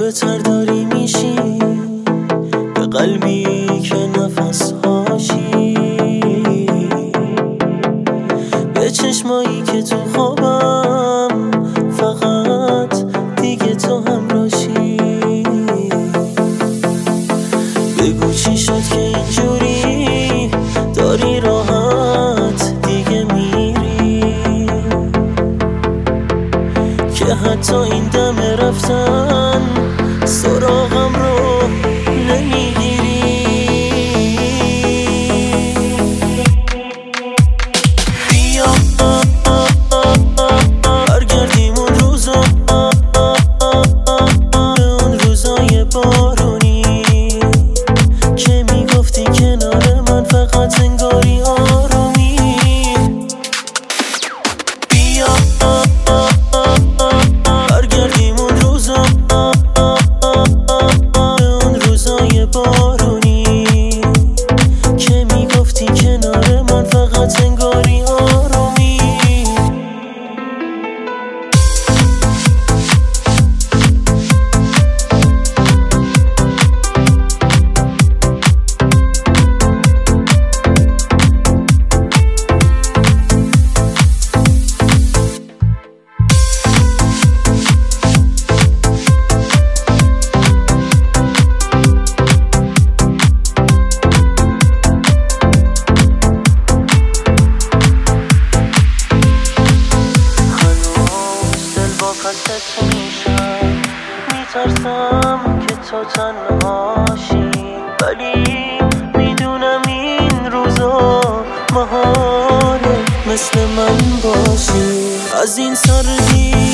بهتر داری میشی، به قلبی که نفس هاشی، به چشمایی که تو خوابم فقط دیگه تو همراشی. بگو چی شد که اینجوری داری راحت دیگه میری، که حتی این دم رفتن سراغم رو نمیگیری. بیا برگردیم اون روزا، اون روزای بارونی که میگفتی کنار من فقط انگاری آرومی. بیا برگردیم اون روزا، اون روزای بارونی که میگفتی کنار من فقط انگاری آرومی. پست میشم، میترسم که تو تنهاشی، ولی میدونم این روزا محاله مثل من باشی. از این سردی